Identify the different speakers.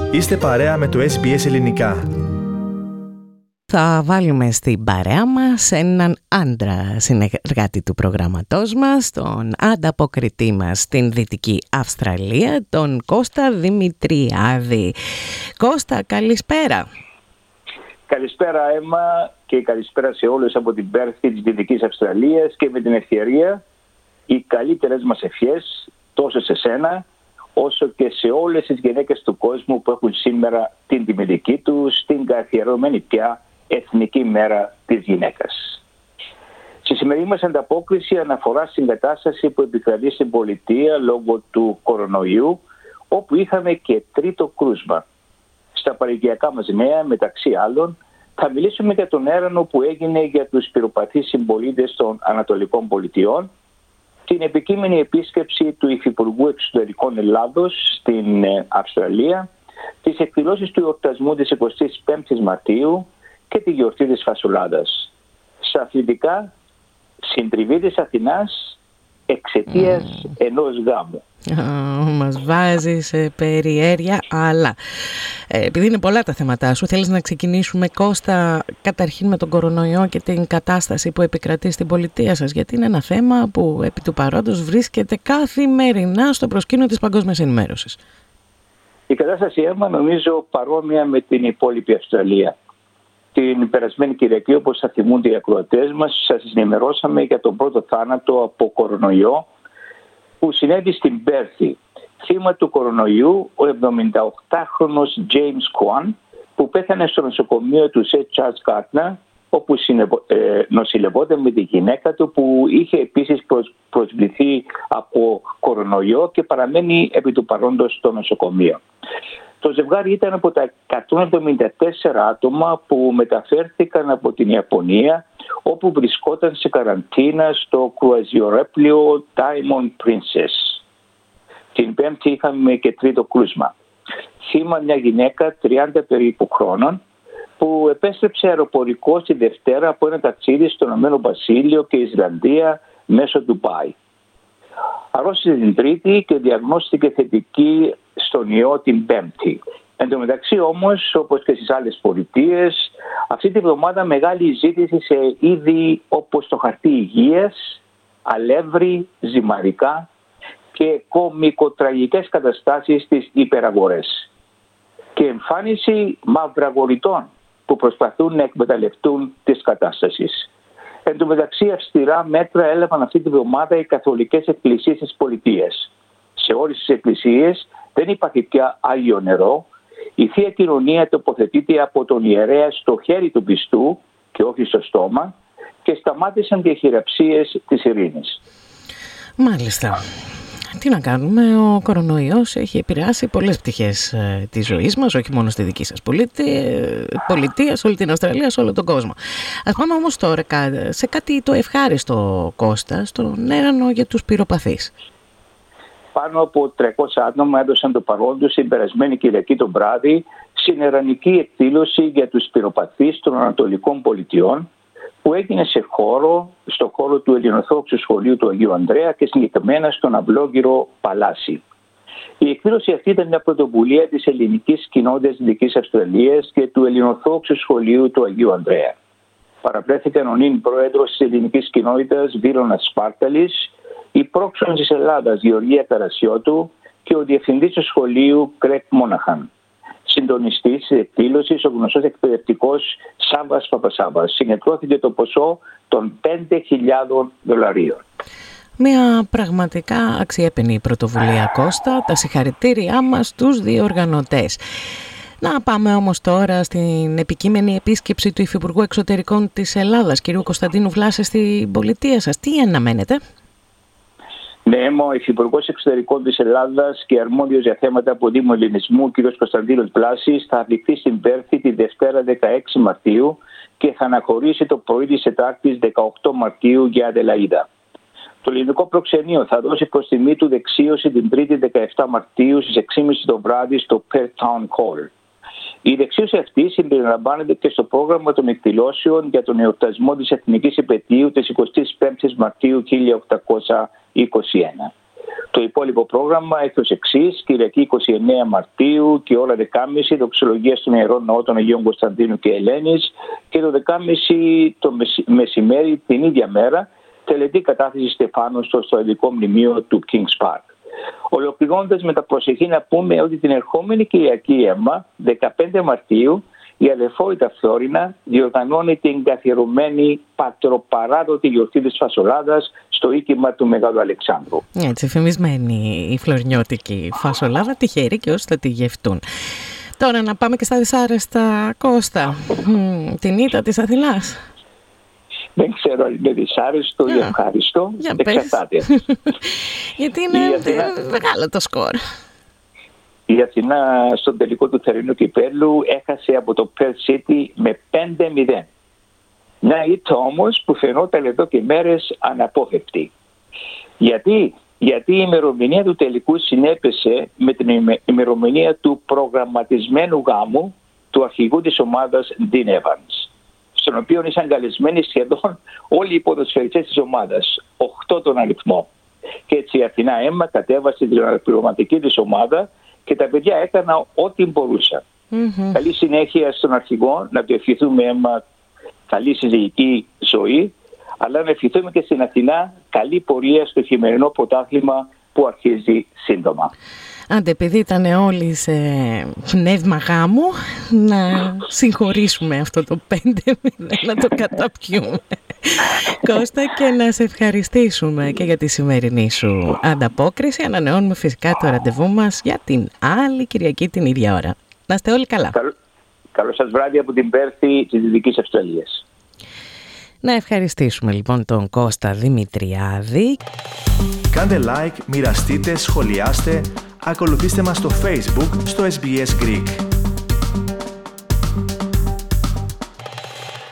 Speaker 1: Είστε παρέα με το SBS Ελληνικά.
Speaker 2: Θα βάλουμε στην παρέα μας έναν άντρα συνεργάτη του προγραμματός μας, τον ανταποκριτή μας στην Δυτική Αυστραλία, τον Κώστα Δημητριάδη. Κώστα, καλησπέρα.
Speaker 3: Καλησπέρα Έμα και καλησπέρα σε όλους από την Πέρθη της Δυτικής Αυστραλίας και με την ευκαιρία οι καλύτερες μας ευχές τόσο σε σένα όσο και σε όλες τις γυναίκες του κόσμου που έχουν σήμερα την τιμητική τους στην καθιερωμένη πια Εθνική Μέρα της Γυναίκας. Στη σημερινή μας ανταπόκριση αναφορά στην κατάσταση που επικρατεί στην πολιτεία λόγω του κορονοϊού, όπου είχαμε και τρίτο κρούσμα. Στα παροικιακά μας νέα, μεταξύ άλλων, θα μιλήσουμε για τον έρανο που έγινε για τους πυροπαθείς συμπολίτες των Ανατολικών Πολιτειών, την επικείμενη επίσκεψη του Υφυπουργού Εξωτερικών Ελλάδος στην Αυστραλία, τις εκδηλώσεις του εορτασμού της 25ης Μαρτίου και τη γιορτή της Φασουλάδας. Στα αθλητικά, συντριβή της Αθηνάς εξαιτίας ενός γάμου.
Speaker 2: Μας βάζει σε περιέργεια, αλλά επειδή είναι πολλά τα θέματά σου, θέλεις να ξεκινήσουμε, Κώστα, καταρχήν με τον κορονοϊό και την κατάσταση που επικρατεί στην πολιτεία σας, γιατί είναι ένα θέμα που επί του παρόντος βρίσκεται καθημερινά στο προσκήνιο της παγκόσμιας ενημέρωσης.
Speaker 3: Η κατάσταση, Έμα, νομίζω παρόμοια με την υπόλοιπη Αυστραλία. Την περασμένη Κυριακή, όπως θα θυμούνται οι ακροατές μας, σας ενημερώσαμε για τον πρώτο θάνατο από κορονοϊό που συνέβη στην Πέρθη. Θύμα του κορονοϊού ο 78χρονος James Kwan, που πέθανε στο νοσοκομείο του St. Charles Gardner, όπου νοσηλευόταν με τη γυναίκα του που είχε επίσης προσβληθεί από κορονοϊό και παραμένει επί του παρόντος στο νοσοκομείο. Το ζευγάρι ήταν από τα 174 άτομα που μεταφέρθηκαν από την Ιαπωνία, όπου βρισκόταν σε καραντίνα στο κρουαζιορέπλοιο Diamond Princess. Την Πέμπτη είχαμε και τρίτο κρούσμα. Θύμα μια γυναίκα 30 περίπου χρόνων που επέστρεψε αεροπορικό τη Δευτέρα από ένα ταξίδι στο Ηνωμένο Βασίλειο και Ισλανδία μέσω Ντουμπάι. Αρρώστησε την Τρίτη και διαγνώστηκε θετική στον ιό την Πέμπτη. Εν τω μεταξύ όμως, όπως και στις άλλες πολιτείες, αυτή τη βδομάδα μεγάλη ζήτηση σε είδη όπως το χαρτί υγείας, αλεύρι, ζυμαρικά και κομικοτραγικές καταστάσεις στις υπεραγορές. Και εμφάνιση μαυραγοριτών που προσπαθούν να εκμεταλλευτούν τις κατάστασεις. Εν τω μεταξύ, αυστηρά μέτρα έλαβαν αυτή τη βδομάδα οι καθολικές εκκλησίες της πολιτείας. Σε όλες τις εκκλησίες δεν υπάρχει πια άγιο νερό. Η Θεία Κοινωνία τοποθετείται από τον ιερέα στο χέρι του πιστού και όχι στο στόμα και σταμάτησαν και οι χειραψίες της ειρήνης.
Speaker 2: Μάλιστα. Τι να κάνουμε, ο κορονοϊός έχει επηρεάσει πολλές πτυχές της ζωής μας, όχι μόνο στη δική σας πολιτεία, σε όλη την Αυστραλία, σε όλο τον κόσμο. Ας πάμε όμως τώρα σε κάτι το ευχάριστο, Κώστα, στον έρανο για τους πυροπαθείς.
Speaker 3: Πάνω από 300 άτομα έδωσαν το παρόν τους την περασμένη Κυριακή το βράδυ στην ερανική εκδήλωση για τους πυροπαθείς των Ανατολικών Πολιτειών, που έγινε στο χώρο του Ελληνοορθόδοξου Σχολείου του Αγίου Ανδρέα και συγκεκριμένα στον Αυλόγυρο Παλάσι. Η εκδήλωση αυτή ήταν μια πρωτοβουλία της ελληνικής κοινότητας της Δυτικής Αυστραλίας και του Ελληνοορθόδοξου Σχολείου του Αγίου Ανδρέα. Παραπρέθηκαν ο νυν πρόεδρος της ελληνικής κοινότητας Βίρονας Σπάρταλης, η πρόξενος της Ελλάδας Γεωργία Καρασιώτου και ο διευθυντής του σχολείου Κρέκ Μόναχαν. Συντονιστής της εκδήλωσης, ο γνωστός εκπαιδευτικός Σάββας Παπασάββας. Συγκεντρώθηκε το ποσό των $5,000.
Speaker 2: Μια πραγματικά αξιέπαινη πρωτοβουλία, Κώστα. Τα συγχαρητήριά μας στους διοργανωτές. Να πάμε όμως τώρα στην επικείμενη επίσκεψη του Υφυπουργού Εξωτερικών της Ελλάδας, κ. Κωνσταντίνου Βλάση, στην πολιτεία σας. Τι αναμένετε?
Speaker 3: Ναι, ο Υφυπουργός Εξωτερικών της Ελλάδας και αρμόδιος για θέματα αποδήμου ελληνισμού, κ. Κωνσταντίνος Βλάσης, θα απτυχθεί στην Πέρθη τη Δευτέρα 16 Μαρτίου και θα αναχωρήσει το πρωί της Τετάρτης 18 Μαρτίου για Αδελαΐδα. Το ελληνικό προξενείο θα δώσει προς τιμή του δεξίωση την Τρίτη 17 Μαρτίου στις 6.30 το βράδυ στο Perth Town Hall. Η δεξίωση αυτή συμπεριλαμβάνεται και στο πρόγραμμα των εκδηλώσεων για τον εορτασμό της Εθνικής Επετείου της 25ης Μαρτίου 1821. Το υπόλοιπο πρόγραμμα έχει ως εξής: Κυριακή 29 Μαρτίου και ώρα 10.30 δοξολογία στον Ιερό Ναό των Αγίων Κωνσταντίνου και Ελένης, και το 10.30 το μεσημέρι την ίδια μέρα τελετή κατάθεση Στεφάνου στο ελληνικό μνημείο του Kings Park. Ολοκληρώνοντας με τα προσεχή να πούμε ότι την ερχόμενη Κυριακή Έμμα, 15 Μαρτίου, η αδελφότητα Φλόρινα διοργανώνει την καθιερωμένη πατροπαράδοτη γιορτή της φασολάδας στο οίκημα του Μεγάλου Αλεξάνδρου.
Speaker 2: Έτσι, φημισμένη η φλωρινιώτικη φασολάδα, τυχερή και όσοι θα τη γευτούν. Τώρα να πάμε και στα δυσάρεστα, Κώστα. Την ήττα της Αθηνάς. Δεν
Speaker 3: ξέρω αν είναι δυσάρεστο ή ευχάριστο. Εξαρτάται.
Speaker 2: Γιατί είναι μεγάλο το σκορ.
Speaker 3: Η Αθηνά στον τελικό του θερινού κυπέλλου έχασε από το Perth City με 5-0. Μια ήττα όμως που φαινόταν εδώ και μέρες αναπόφευκτη. Γιατί η ημερομηνία του τελικού συνέπεσε με την ημερομηνία του προγραμματισμένου γάμου του αρχηγού της ομάδας Dean Evans, στον οποίο ήσαν καλεσμένοι σχεδόν όλοι οι ποδοσφαιριστές της ομάδας, 8 τον αριθμό. Και έτσι η Αθηνά Έμμα κατέβασε την αναπληρωματική της ομάδα και τα παιδιά έκαναν ό,τι μπορούσαν. Καλή συνέχεια στον αρχηγό, να του ευχηθούμε Έμμα καλή συζυγική ζωή, αλλά να ευχηθούμε και στην Αθηνά καλή πορεία στο χειμερινό πρωτάθλημα που αρχίζει σύντομα.
Speaker 2: Άντε, επειδή ήταν όλοι σε πνεύμα γάμου, να συγχωρήσουμε αυτό το 5-0, να το καταπιούμε. Κώστα, και να σε ευχαριστήσουμε και για τη σημερινή σου ανταπόκριση. Ανανεώνουμε φυσικά το ραντεβού μας για την άλλη Κυριακή την ίδια ώρα. Να είστε όλοι καλά.
Speaker 3: Καλό σας βράδυ από την Πέρθη της Δυτικής Αυστραλίας.
Speaker 2: Να ευχαριστήσουμε λοιπόν τον Κώστα Δημητριάδη.
Speaker 1: Κάντε like, μοιραστείτε, σχολιάστε, ακολουθήστε μας στο Facebook, στο SBS Greek.